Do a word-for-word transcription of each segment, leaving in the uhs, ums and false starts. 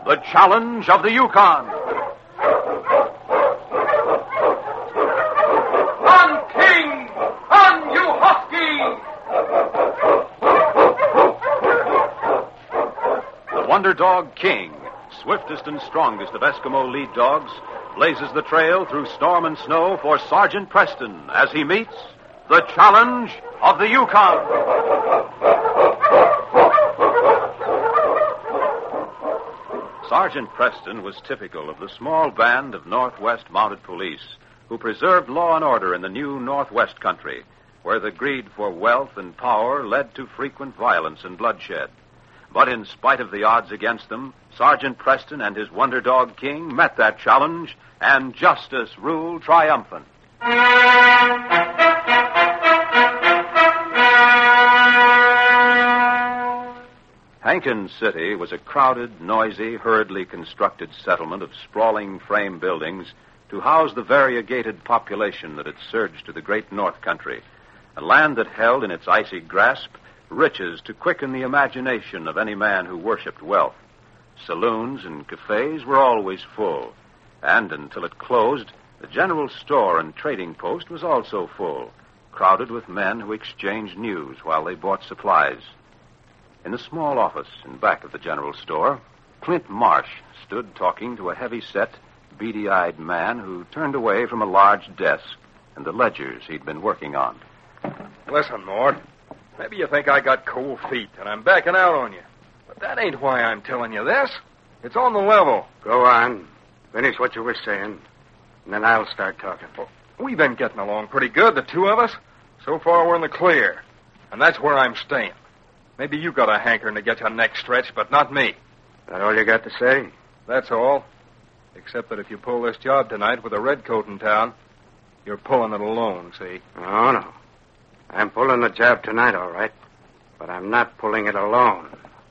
The Challenge of the Yukon. On King! On you husky! The Wonder Dog King, swiftest and strongest of Eskimo lead dogs, blazes the trail through storm and snow for Sergeant Preston as he meets the Challenge of the Yukon. Sergeant Preston was typical of the small band of Northwest Mounted Police who preserved law and order in the new Northwest country, where the greed for wealth and power led to frequent violence and bloodshed. But in spite of the odds against them, Sergeant Preston and his Wonder Dog King met that challenge, and justice ruled triumphant. Hankins City was a crowded, noisy, hurriedly constructed settlement of sprawling frame buildings to house the variegated population that had surged to the great North Country, a land that held in its icy grasp riches to quicken the imagination of any man who worshipped wealth. Saloons and cafes were always full, and until it closed, the general store and trading post was also full, crowded with men who exchanged news while they bought supplies. In the small office in back of the general store, Clint Marsh stood talking to a heavy-set, beady-eyed man who turned away from a large desk and the ledgers he'd been working on. Listen, Mort. Maybe you think I got cold feet and I'm backing out on you. But that ain't why I'm telling you this. It's on the level. Go on. Finish what you were saying, and then I'll start talking. Well, we've been getting along pretty good, the two of us. So far, we're in the clear. And that's where I'm staying. Maybe you got a hankering to get your neck stretched, but not me. That all you got to say? That's all. Except that if you pull this job tonight with a redcoat in town, you're pulling it alone, see? Oh, no. I'm pulling the job tonight, all right. But I'm not pulling it alone.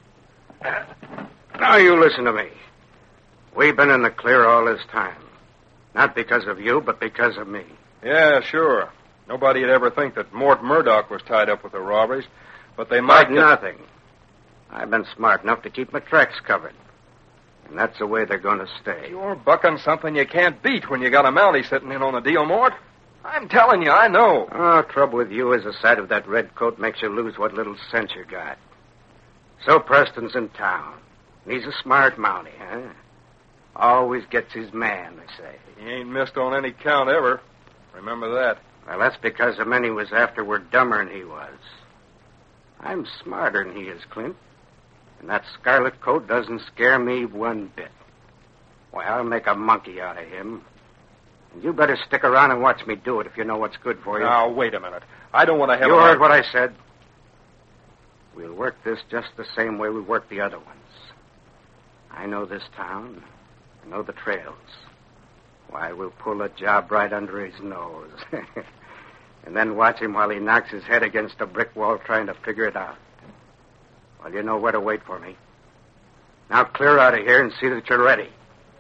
Now you listen to me. We've been in the clear all this time. Not because of you, but because of me. Yeah, sure. Nobody'd ever think that Mort Murdoch was tied up with the robberies, but they might... But nothing. I've been smart enough to keep my tracks covered. And that's the way they're going to stay. You're bucking something you can't beat when you got a Mountie sitting in on the deal, Mort. I'm telling you, I know. Oh, trouble with you is the sight of that red coat makes you lose what little sense you got. So Preston's in town. He's a smart Mountie, huh? Always gets his man, they say. He ain't missed on any count ever. Remember that. Well, that's because the men he was after were dumber than he was. I'm smarter than he is, Clint. And that scarlet coat doesn't scare me one bit. Why, I'll make a monkey out of him. And you better stick around and watch me do it if you know what's good for you. Now, wait a minute. I don't want to have... You a... heard what I said. We'll work this just the same way we worked the other ones. I know this town. I know the trails. Why, we'll pull a job right under his nose. And then watch him while he knocks his head against a brick wall trying to figure it out. Well, you know where to wait for me. Now clear out of here and see that you're ready.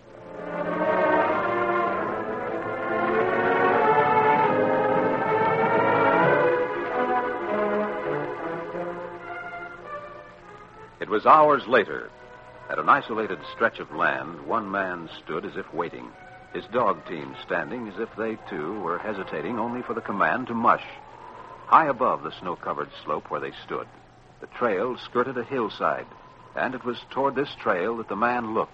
It was hours later. At an isolated stretch of land, one man stood as if waiting, his dog team standing as if they, too, were hesitating only for the command to mush. High above the snow-covered slope where they stood, the trail skirted a hillside, and it was toward this trail that the man looked.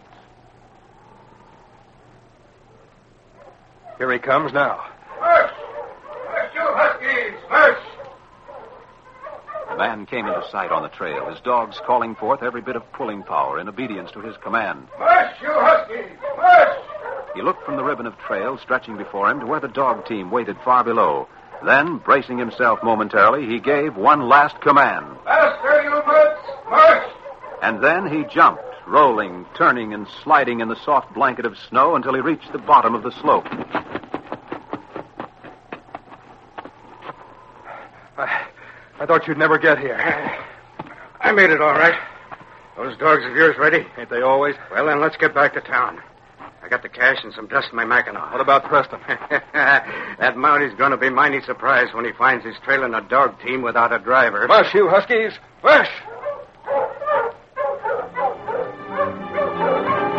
Here he comes now. March! March, you huskies! March! The man came into sight on the trail, his dogs calling forth every bit of pulling power in obedience to his command. March, you huskies! March! He looked from the ribbon of trail stretching before him to where the dog team waited far below. Then, bracing himself momentarily, he gave one last command. Faster, you brutes! March! And then he jumped, rolling, turning, and sliding in the soft blanket of snow until he reached the bottom of the slope. I, I thought you'd never get here. I made it all right. Those dogs of yours ready? Ain't they always? Well, then let's get back to town. I got the cash and some dust in my Mackinac. What about Preston? That Mountie's going to be mighty surprised when he finds he's trailing a dog team without a driver. Mush, you huskies! Mush!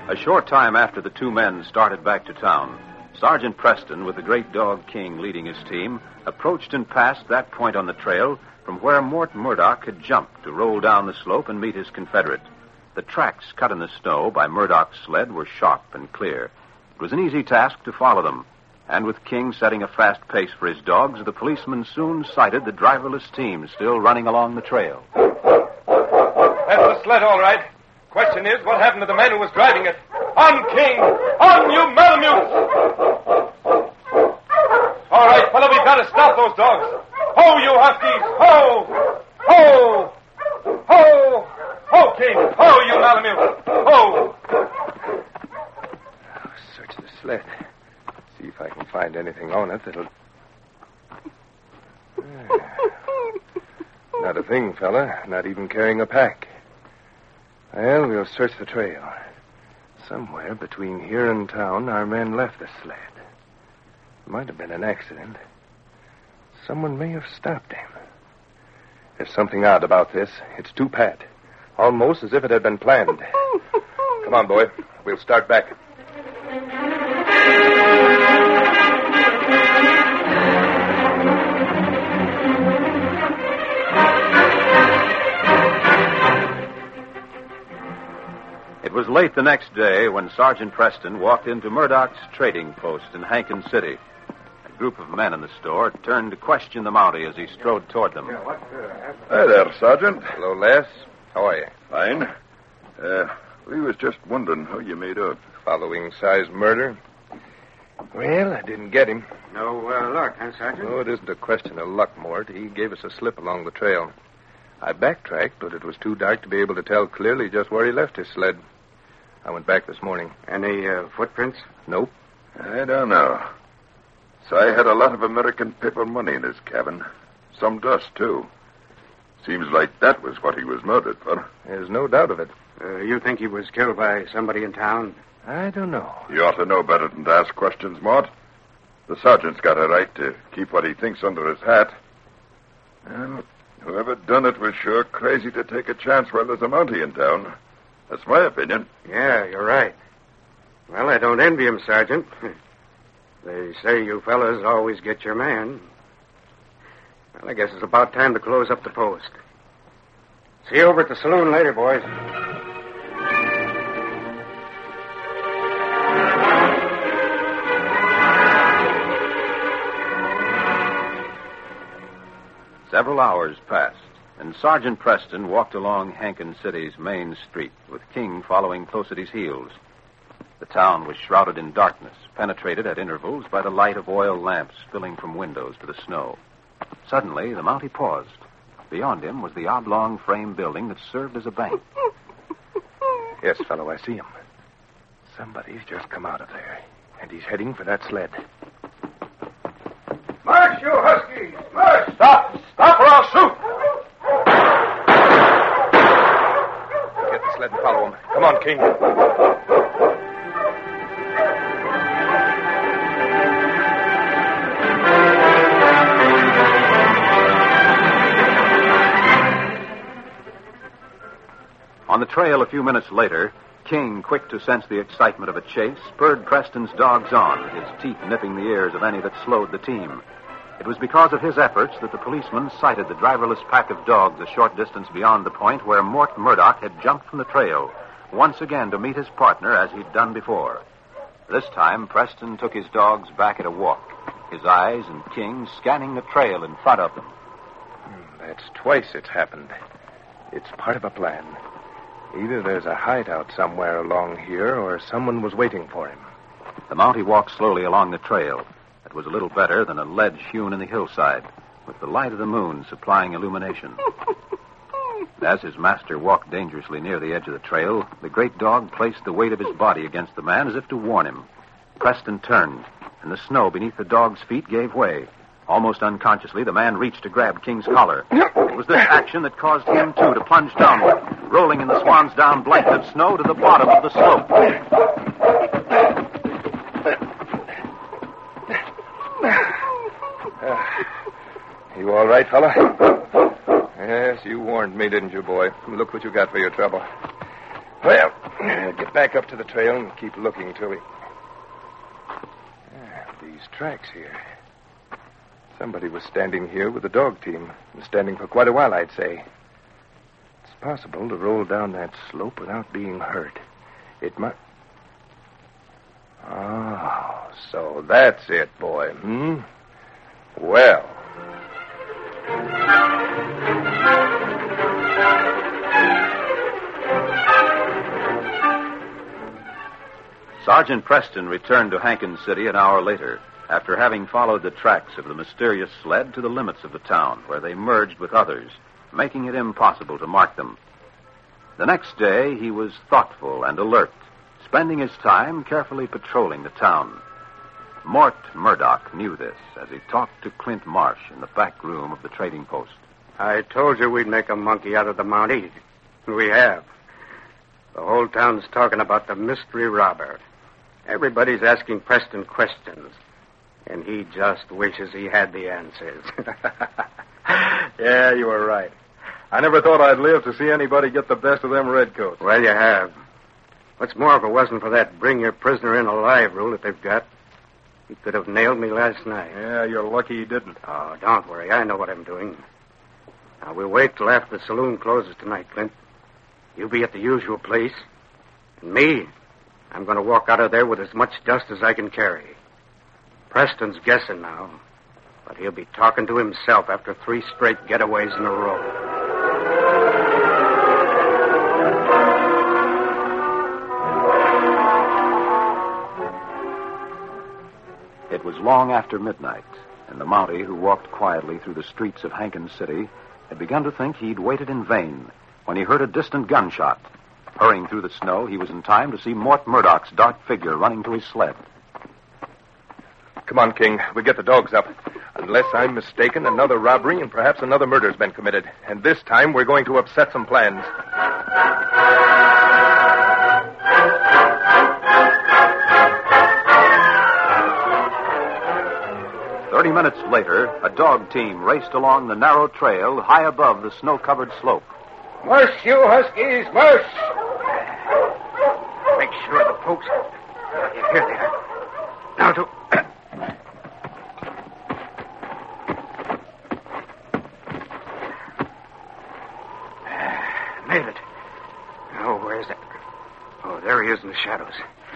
A short time after the two men started back to town, Sergeant Preston, with the great dog King leading his team, approached and passed that point on the trail from where Mort Murdoch had jumped to roll down the slope and meet his Confederate. The tracks cut in the snow by Murdoch's sled were sharp and clear. It was an easy task to follow them, and with King setting a fast pace for his dogs, the policeman soon sighted the driverless team still running along the trail. That's the sled, all right. Question is, what happened to the man who was driving it? On, King! On, you Malamutes! All right, fella, we've got to stop those dogs. Ho, you huskies! Ho! Ho! Ho! Ho, King! Ho, you Malamutes! Ho! I'll search the sled. See if I can find anything on it that'll... Not a thing, fella. Not even carrying a pack. Well, we'll search the trail. Somewhere between here and town, our men left the sled. It might have been an accident. Someone may have stopped him. There's something odd about this. It's too pat. Almost as if it had been planned. Come on, boy. We'll start back. It was late the next day when Sergeant Preston walked into Murdoch's trading post in Hankin City. A group of men in the store turned to question the Mountie as he strode toward them. Hi there, Sergeant. Hello, Les. How are you? Fine. Uh, we was just wondering how you made out. Following Si's murder? Well, I didn't get him. No uh, luck, huh, Sergeant? No, it isn't a question of luck, Mort. He gave us a slip along the trail. I backtracked, but it was too dark to be able to tell clearly just where he left his sled. I went back this morning. Any uh, footprints? Nope. I don't know. Si had a lot of American paper money in his cabin. Some dust, too. Seems like that was what he was murdered for. There's no doubt of it. Uh, you think he was killed by somebody in town? I don't know. You ought to know better than to ask questions, Mort. The sergeant's got a right to keep what he thinks under his hat. Well, whoever done it was sure crazy to take a chance while there's a Mountie in town. That's my opinion. Yeah, you're right. Well, I don't envy him, Sergeant. They say you fellas always get your man. Well, I guess it's about time to close up the post. See you over at the saloon later, boys. Several hours passed, and Sergeant Preston walked along Hankin City's main street, with King following close at his heels. The town was shrouded in darkness, penetrated at intervals by the light of oil lamps spilling from windows to the snow. Suddenly, the Mountie paused. Beyond him was the oblong frame building that served as a bank. Yes, fellow, I see him. Somebody's just come out of there, and he's heading for that sled. March, you huskies! March! Stop! Stop or I'll shoot! Get the sled and follow him. Come on, King. On the trail a few minutes later, King, quick to sense the excitement of a chase, spurred Preston's dogs on, his teeth nipping the ears of any that slowed the team. It was because of his efforts that the policeman sighted the driverless pack of dogs a short distance beyond the point where Mort Murdoch had jumped from the trail, once again to meet his partner as he'd done before. This time, Preston took his dogs back at a walk, his eyes and King scanning the trail in front of them. That's twice it's happened. It's part of a plan. Either there's a hideout somewhere along here, or someone was waiting for him. The Mountie walked slowly along the trail. It was a little better than a ledge hewn in the hillside, with the light of the moon supplying illumination. As his master walked dangerously near the edge of the trail, the great dog placed the weight of his body against the man as if to warn him. Preston turned, and the snow beneath the dog's feet gave way. Almost unconsciously, the man reached to grab King's collar. It was this action that caused him, too, to plunge downward, rolling in the swan's down blanket of snow to the bottom of the slope. Uh, you all right, fella? Yes, you warned me, didn't you, boy? Look what you got for your trouble. Well, Uh, get back up to the trail and keep looking till we... Ah, these tracks here. Somebody was standing here with the dog team. Standing for quite a while, I'd say. It's possible to roll down that slope without being hurt. It might... Oh, so that's it, boy, hmm? Well... Sergeant Preston returned to Hankins City an hour later, after having followed the tracks of the mysterious sled to the limits of the town, where they merged with others, making it impossible to mark them. The next day, he was thoughtful and alert, spending his time carefully patrolling the town. Mort Murdoch knew this as he talked to Clint Marsh in the back room of the trading post. I told you we'd make a monkey out of the Mountie. We have. The whole town's talking about the mystery robber. Everybody's asking Preston questions, and he just wishes he had the answers. Yeah, you were right. I never thought I'd live to see anybody get the best of them redcoats. Well, you have. What's more, if it wasn't for that bring your prisoner in alive rule that they've got, he could have nailed me last night. Yeah, you're lucky he didn't. Oh, don't worry. I know what I'm doing. Now, we'll wait till after the saloon closes tonight, Clint. You be at the usual place. And me, I'm going to walk out of there with as much dust as I can carry. Preston's guessing now, but he'll be talking to himself after three straight getaways in a row. It was long after midnight, and the Mountie, who walked quietly through the streets of Hankins City, had begun to think he'd waited in vain when he heard a distant gunshot. Hurrying through the snow, he was in time to see Mort Murdoch's dark figure running to his sled. Come on, King. We'll get the dogs up. Unless I'm mistaken, another robbery and perhaps another murder's been committed. And this time we're going to upset some plans. Thirty minutes later, a dog team raced along the narrow trail high above the snow-covered slope. Marsh, you huskies, marsh! Make sure the folks... Here they are. Now to... Made it. Oh, where's that? Oh, there he is in the shadows.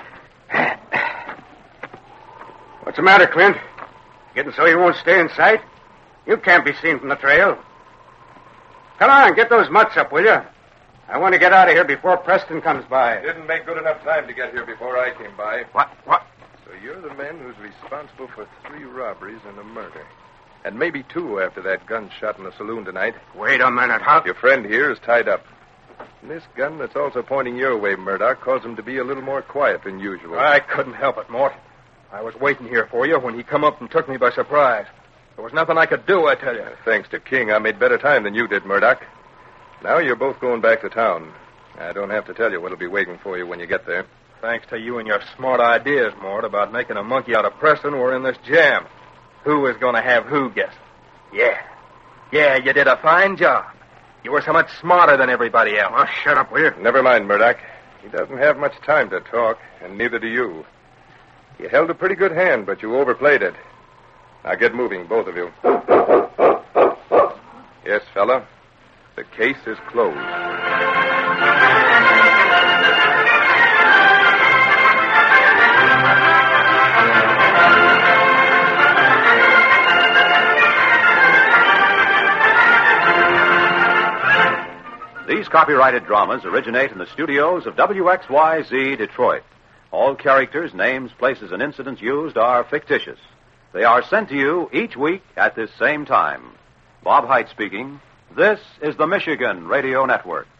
What's the matter, Clint? Getting so you won't stay in sight? You can't be seen from the trail. Come on, get those mutts up, will you? I want to get out of here before Preston comes by. Didn't make good enough time to get here before I came by. What? What? So you're the man who's responsible for three robberies and a murder. And maybe two after that gunshot in the saloon tonight. Wait a minute, huh? Your friend here is tied up. And this gun that's also pointing your way, Murdoch, caused him to be a little more quiet than usual. I couldn't help it, Mort. I was waiting here for you when he come up and took me by surprise. There was nothing I could do, I tell you. Thanks to King, I made better time than you did, Murdoch. Now you're both going back to town. I don't have to tell you what'll be waiting for you when you get there. Thanks to you and your smart ideas, Mort, about making a monkey out of Preston, we're in this jam. Who is going to have who guessing? Yeah. Yeah, you did a fine job. You were so much smarter than everybody else. Oh, shut up, will you? Never mind, Murdoch. He doesn't have much time to talk, and neither do you. You held a pretty good hand, but you overplayed it. Now get moving, both of you. Yes, fella. The case is closed. These copyrighted dramas originate in the studios of W X Y Z Detroit. All characters, names, places, and incidents used are fictitious. They are sent to you each week at this same time. Bob Hite speaking. This is the Michigan Radio Network.